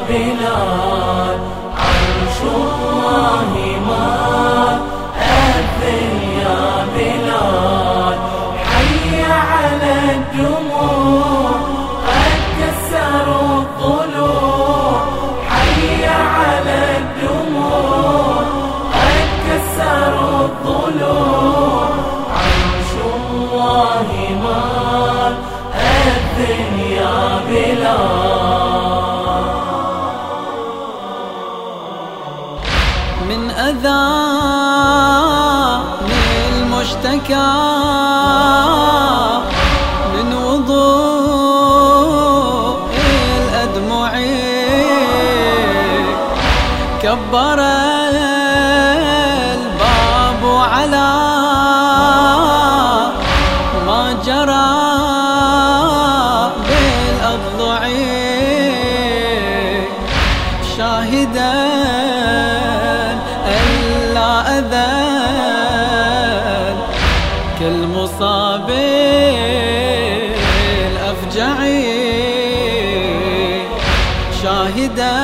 بلال عرش الله ما أذن يا بلال حي على الدموع قد كسروا الضلوع حي على الدموع قد كسروا الضلوع عرش الله ما أذن يا بلال من أذان المشتكى من وضوء الأدمع كبر الباب على ما جرى بالأضلع شاهدا ألا أذن كالمصاب الأفجع شاهدا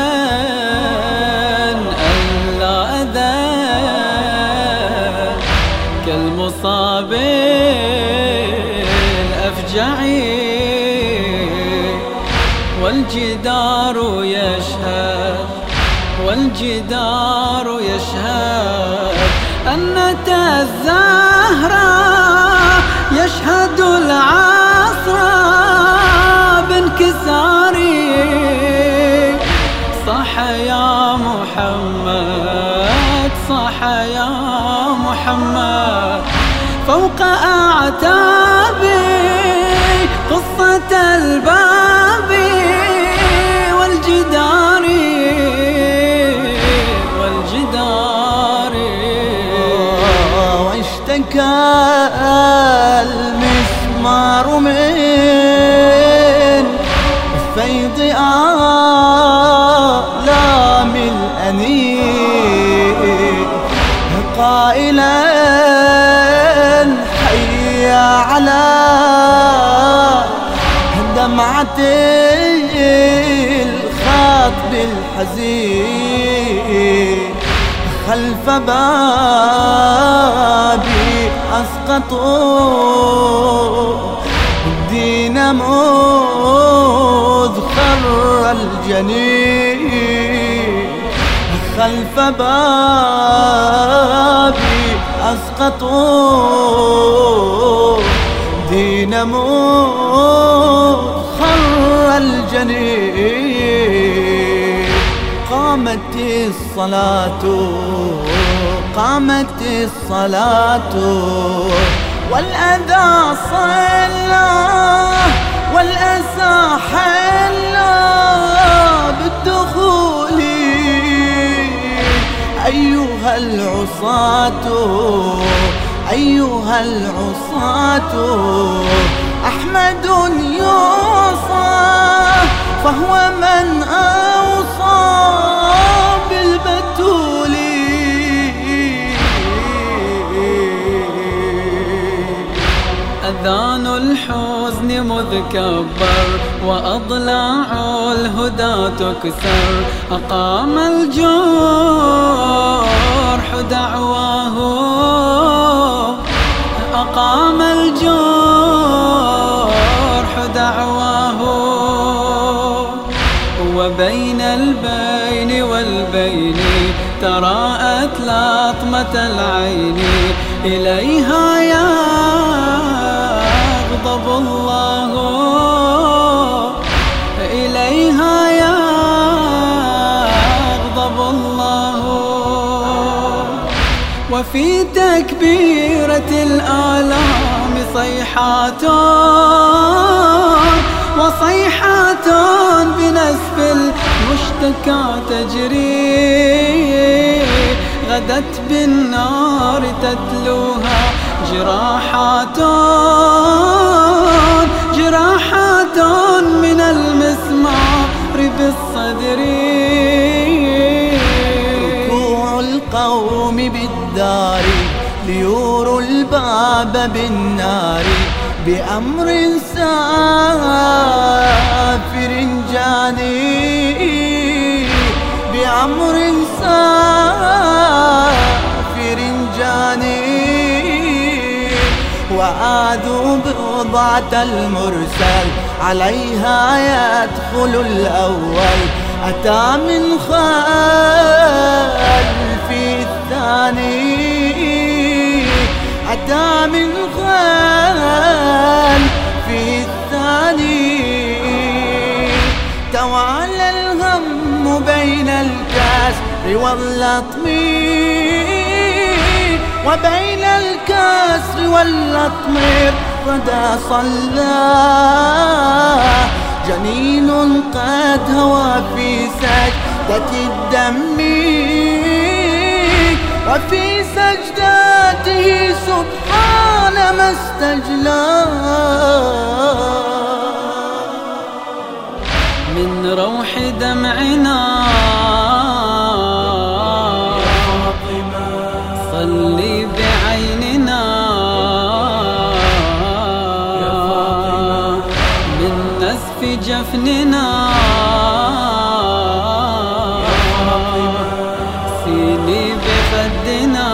ألا أذن كالمصاب الأفجع والجدار يشهد والجدار يشهد أن الزهراء يشهد العصر بانكساري صح يا محمد صح يا محمد فوق أعتابي قصة الباب والجدار واشتكى المسمار من فيض آلام الأنين قائلا حي على دمعة الخاطب الحزين خلف بابي أسقطوا الدين مذ خر الجنين خلف بابي أسقطوا دين مذ خر الجنين قامت الصلاة قامت الصلاة والأذى صلى والأسى حلى بالدخول أيها العصاة أيها العصاة أحمد يوصى فهو من أوصى بالبتول أذان الحزن مذكبر وأضلاع الهدى تكسر أقام الجرح دعواه أقام الجرح دعواه وبين البين والبين تراءت لطمة العين إليها يغضب الله إليها يغضب الله وفي تكبيرة الآلام صيحات وصيحات بنسف المشتكى تجري غدت بالنار تتلوها جراحات جراحات من المسمار بالصدر ركوع القوم بالدار ليوروا الباب بالنار بأمر سافر جاني بأمر سافر جاني وآذوا بضعة المرسل عليها يدخل الأول أتى من خلفي الثاني أتى من خلفي الثاني توالى الهم بين الكسر واللطم وبين الكسر واللطم غدا صلى جنين قد هوى في سجدة الدم وفي سجدته سبحان ما استجلى من روح دمعنا صلي بعيننا من نزف جفننا سيلي بخدنا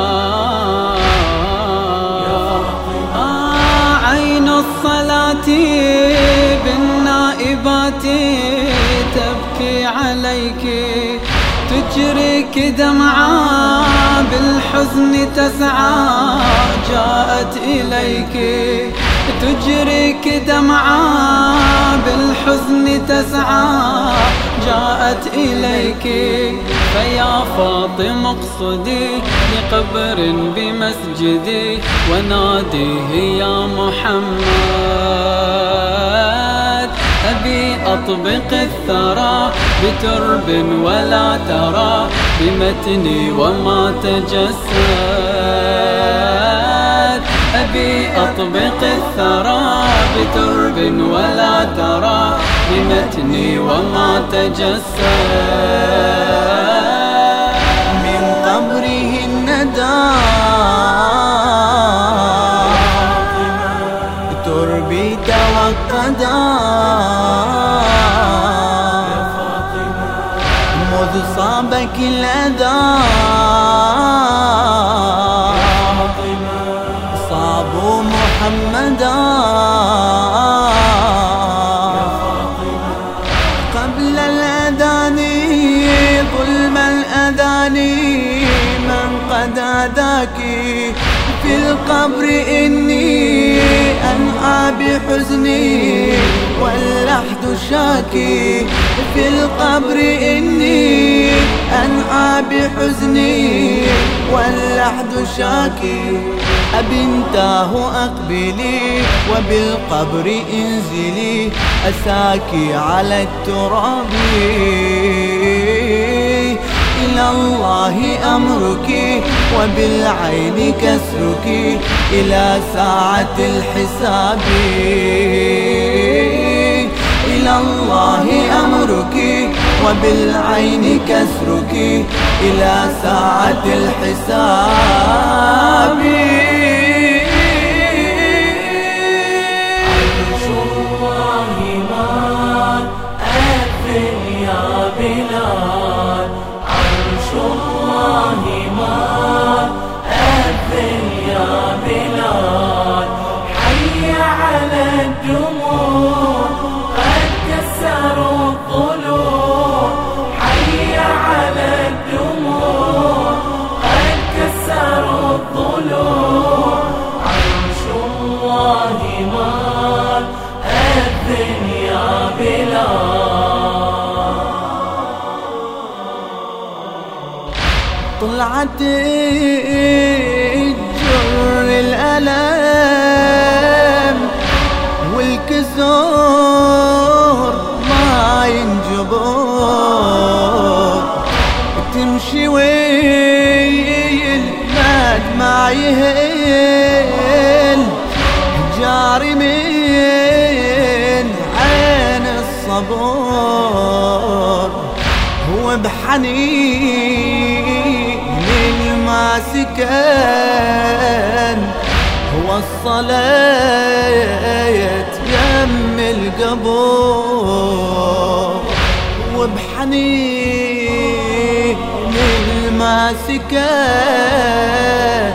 عين الصلاة بالنائبات تبكي عليك تجريك دمعا بالحزن تسعى جاءت إليك تجريك دمعا بالحزن تسعى جاءت إليك فيا فاطمة اقصدي لقبر بمسجدي وناديه يا محمد أبي أطبق الثرى بترب ولا ترى بمتني وما تجسد أبي أطبق الثرى بترب ولا ترى بمتني وما تجسد من قبره الندى بتربي توقدا مذ صابك الأذى صابوا محمدا قبل الأذان ظلم الأذان من قد أذاك في القبر إني أنعى بحزني واللحد شاكي في القبر إني أنعى بحزني واللحد شاكي أبنتاه أقبلي وبالقبر انزلي أساكي على التراب إلى الله أمرك وبالعين كسرك إلى ساعة الحساب إلى الله أمرك وبالعين كسرك إلى ساعة الحساب عرش الله ما أذن يا بلال عرش الله ما أذن يا بلال حي على الدموع قد كسروا الضلوع حي على الدموع قد كسروا الضلوع عرش الله ما أذن يا بلال طلعت الجر الألم والكسور ما ينجبر تمشي والمد ما يهل جاري من عين الصبر هو بحنين الماسكان هو الصلاة يم القبور وبحنين ما سكن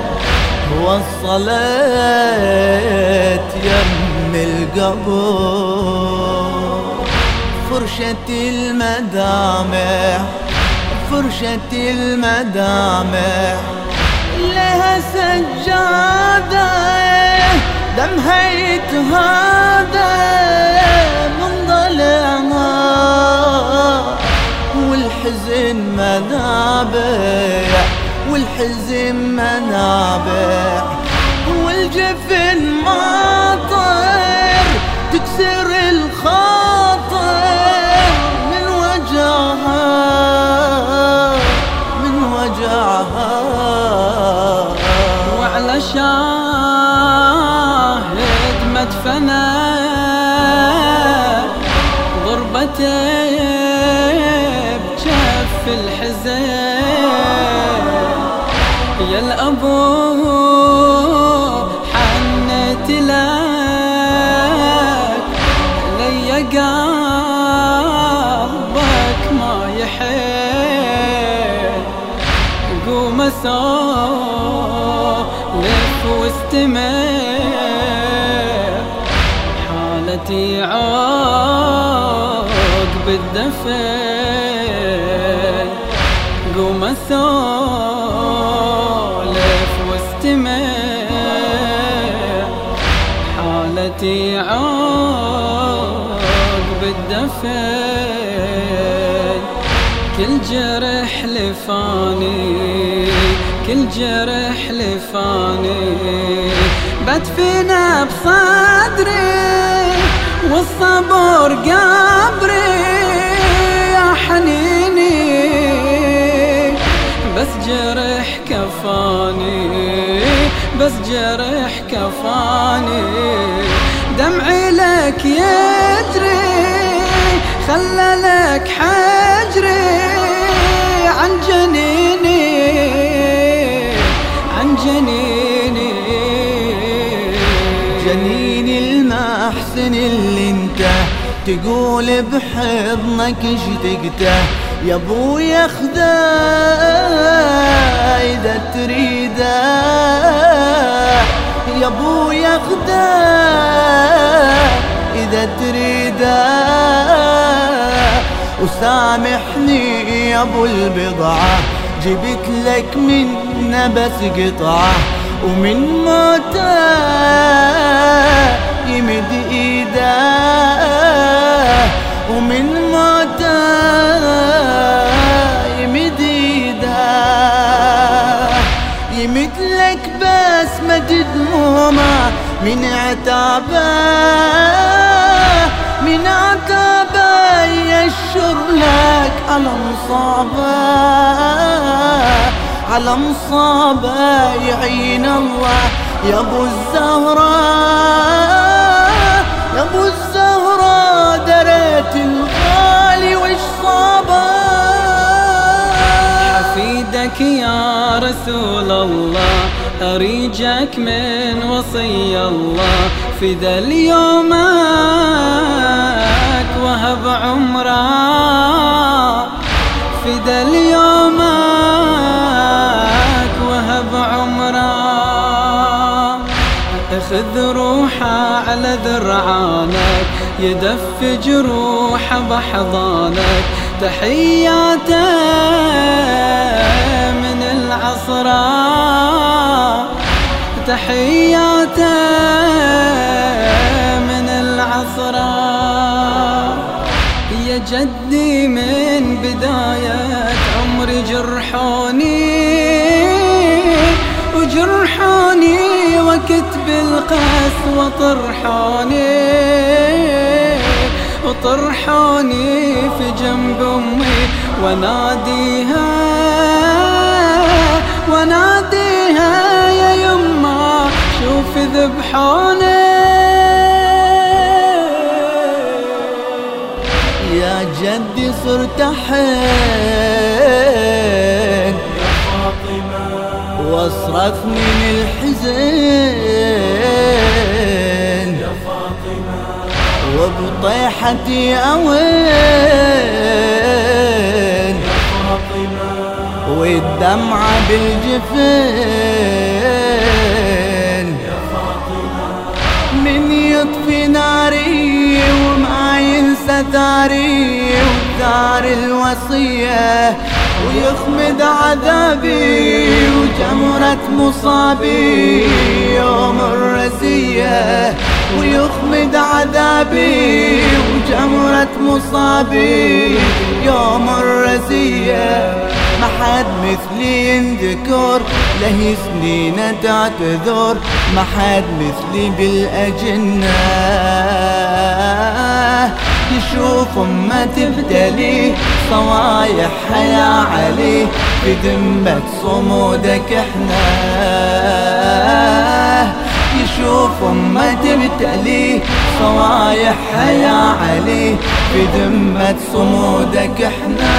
وصلت يم القبر. فرشة المدامع فرشة المدامع لها سجادة دمها يتهادى من ضلعها والحزن منابع والحزن منابع والجفن ماطر تكسر الخاطر من وجعها من وجعها. وعلى شاهد مدفنه ضربته بجف الحزين يا الأبو حنت لك لي قلبك ما يحيل. قوم سولف واستمر حالتي عقب الدفن. قوم سولف واستمر حالتي عقب الدفن. كل جرح لفاني كل جرح لفاني بدفنه بصدري والصبر قبري يا حنيني. بس جرح كفاني بس جرح كفاني دمعي لك يجري خلى لك حجري عن جنيني عن جنيني. جنيني المحسن اللي انت تقول بحضنك اشتقته يا ابويا خذه اذا تريده يا ابويا خذه اذا تريده. وسامحني يا ابو البضعة جبت لك منه بس قطعة ومن موته يمد ايده ومن موته يمد ايده. يمد لك بس مد دمومه من عتابه من عتابه يشر لك على مصابه على مصابه. يعين الله يا ابو الزهراء يا ابو الزهراء دريت الغالي وش صابه. حفيدك يا رسول الله أريجك من وصي الله في ذا اليومك وهب عمره في ذا اليومك وهب عمره. اخذ روحه على ذرعانك يدف جروحه بحضانك. تحياته من العصرة تحياته من العصرة. يا جدي من بداية عمري جرحوني وجرحوني وقت بالقسوة وطرحوني في جنب أمي وناديها يا يما شوف ذبحوني. يا جدي صرت أحن واصرخ من الحزن وبطيحتي أوين دمعة بالجفن يا فاطمة من يطفي ناري وما ينسى داري ودار الوصية ويخمد عذابي وجمرة مصابي يوم الرزية ويخمد عذابي وجمرة مصابي يوم الرزية ما حد مثلي ينذكر له سنين تعتذر ما حد مثلي بالأجنة يشوف أمه تبتلي صوايحها يا علي بذمة صمودك احنا يشوف أمه تبتلي صوايحها يا علي بذمة صمودك احنا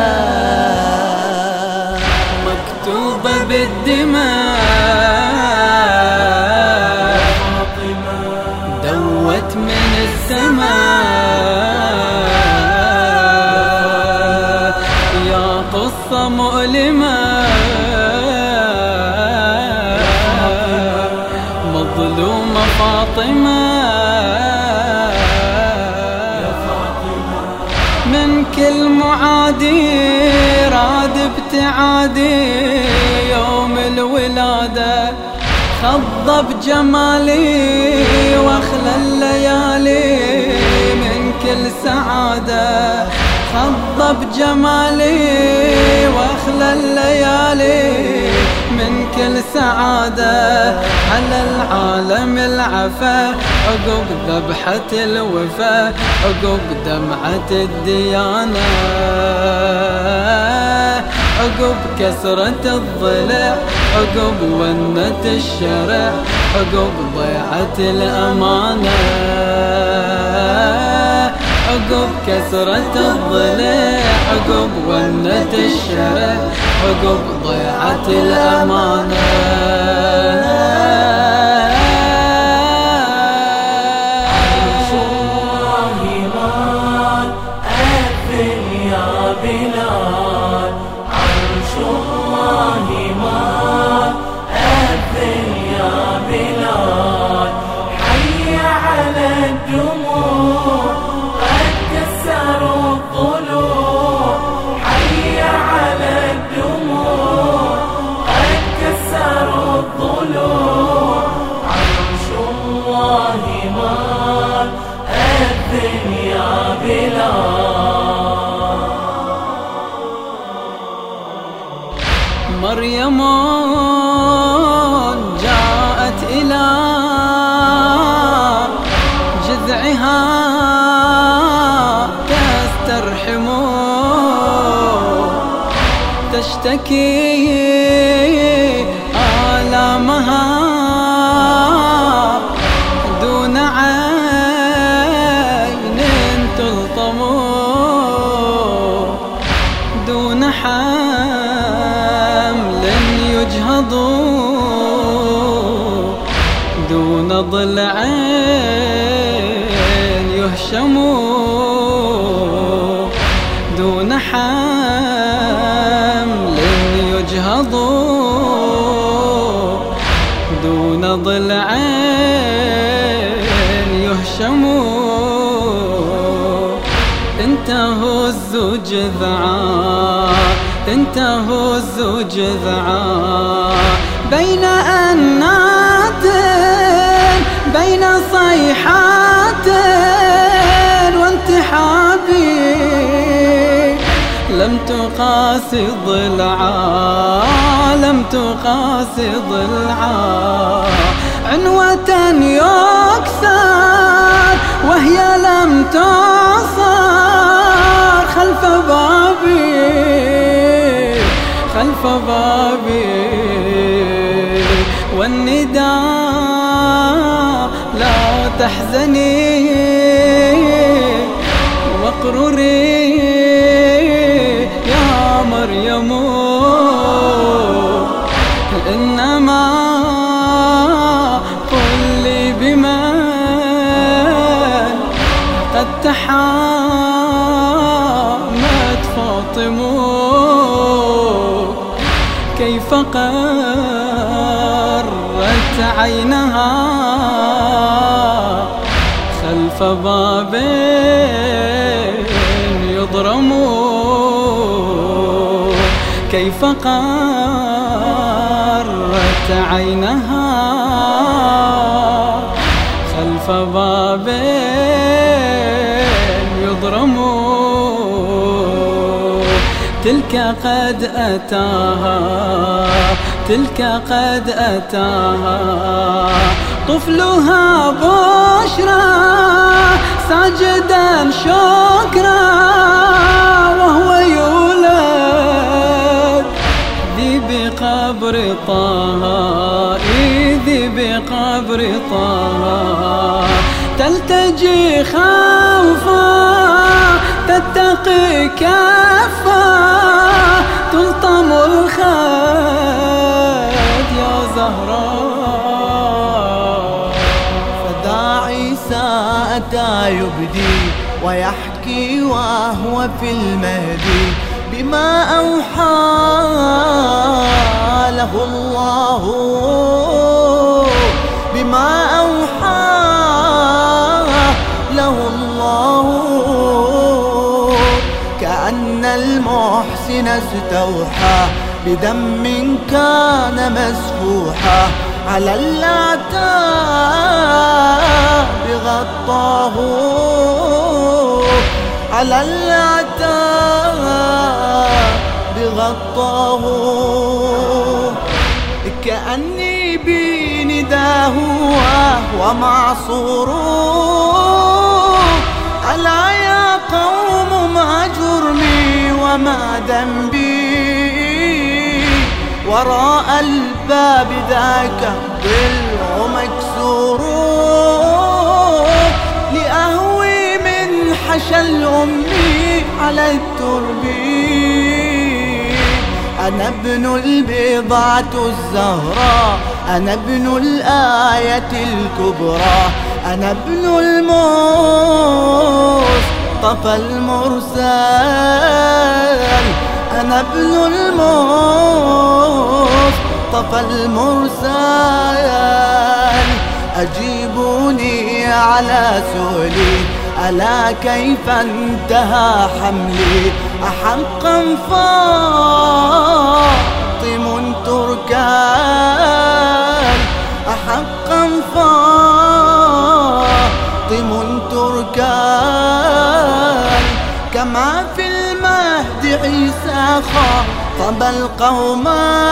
مكتوبة بالدماء دوت من السماء يا قصة مؤلمة مظلومة فاطمة من كل معادي راد ابتعادي يوم الولادة خضب جمالي واخلى الليالي من كل سعادة خضب جمالي واخلى الليالي من كل سعادة على العالم العفا عقب ذبحة الوفا عقب دمعة الديانة عقب كسرة الضلع عقب ونة الشرع عقب ضيعة الأمانة عقب كسرة الضلع عقب ونة الشرع عقب ضيعة الأمانة مريم جاءت إلى جذعها تسترحم تشتكي آلامها دون عين تلطم دون حمل يجهض دون ضلع يهشم دون حمل يجهض دون ضلع يهشم انت هز جذعا انت هز جذعا بين أنات بين صيحات وانتحابي لم تقاسي ضلعا لم تقاسي ضلعا عنوة يكسر وهي لم تعصر خلف بابي خلف بابي والنداء لا تحزني واقرري يا مريم إنما قل لي بمن قد تحامت فاطمة كيف قرت عينها خلف باب يضرم، كيف قرت عينها خلف باب يضرم. تلك قد أتاها، تلك قد أتاها طفلها بشرى ساجدا شكرا وهو يولد ذي بقبر طه، ذي بقبر طه. تلتجي خوفا تتقي كفا تلطم الخد يا زهراء. فداعي ساءتا يبدي ويحكي وهو في المهدي بما أوحى له الله، بما أوحى له الله. كأن المحسن استوحى بدم كان مسفوحا على الأعتاب غطاه، على الأعتاب غطاه. كأني بنداه وهو معصور. ألا يا قوم ما جرمي وما ذنبي، وراء الباب ذاك الضلع مكسور. لأهوي من حشى الأم على الترب، أنا ابن البضعة الزهراء، أنا ابن الآية الكبرى، أنا ابن المصطفى المرسل، أنا ابن المصطفى المرسل. أجيبوني على سؤلي ألا كيف انتهى حملي، أحقا فاطم تركان، أحقا فاطم تركان. كما في المهد عيسى خاطب القوم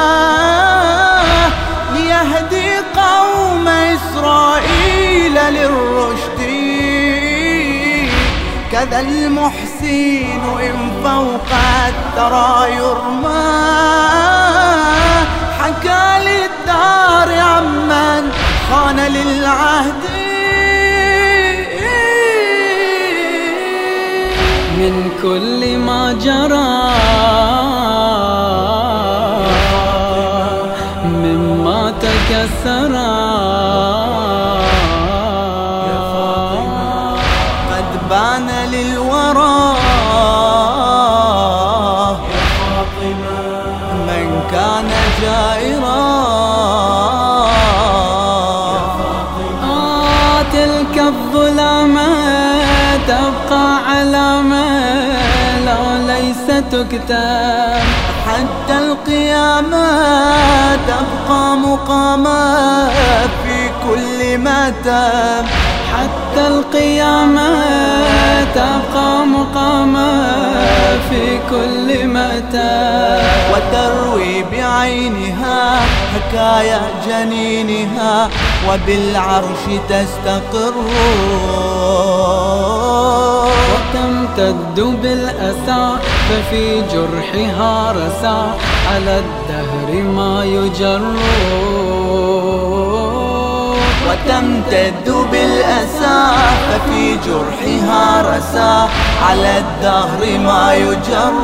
ليهدي قوم إسرائيل للرشد، كذا المحسن إن فوق الثرى يرمى حكى للدار عمن خان للعهد. من كل ما جرى مما تكسرا قد بان للورى من كان جائرا. تلك الظلامات تبقى علامة لا ليس تكتب، حتى القيامة تبقى مقامة في كل متى، حتى القيامة تبقى مقامة في كل متى. وتروي بعينها حكايا جنينها وبالعرش تستقر. وتمتد بالأسى ففي جرحها رسى على الدهر ما يجر. وتمتد بالأسى ففي جرحها رسى على الدهر ما يجر.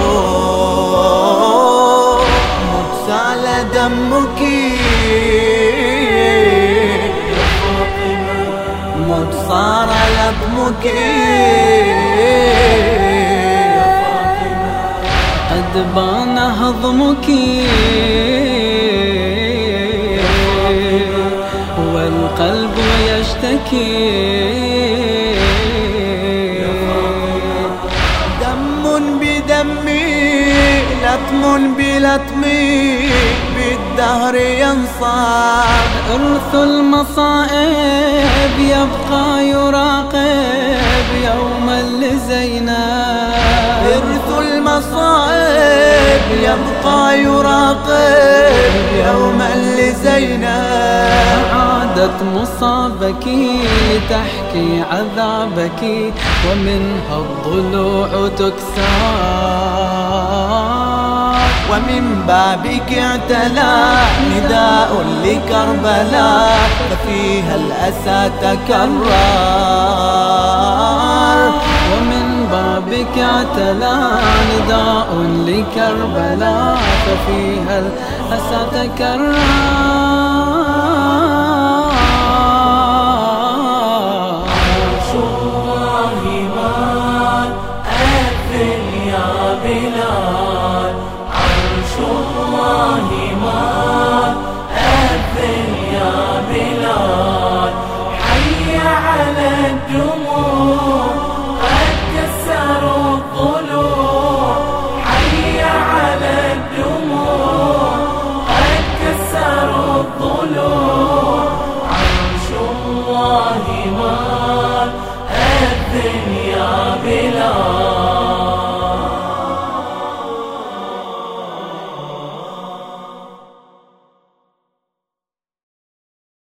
متسال دمك مت صار لطمك قد بان هضمك والقلب يشتكي. دم بدمي لطم بلطمي بالدهر ينصاب. إرث المصائب يبقى يراقب يوما لزينب. إرث المصائب يبقى يراقب يوما لزينب. عادت مصابك تحكي عذابك ومنها الضلوع تكسر. ومن بابك اعتلى نداء لكربلاء ففيها الأسى تكرر. ومن بابك اعتلى نداء لكربلاء ففيها الأسى تكرر. عرش الله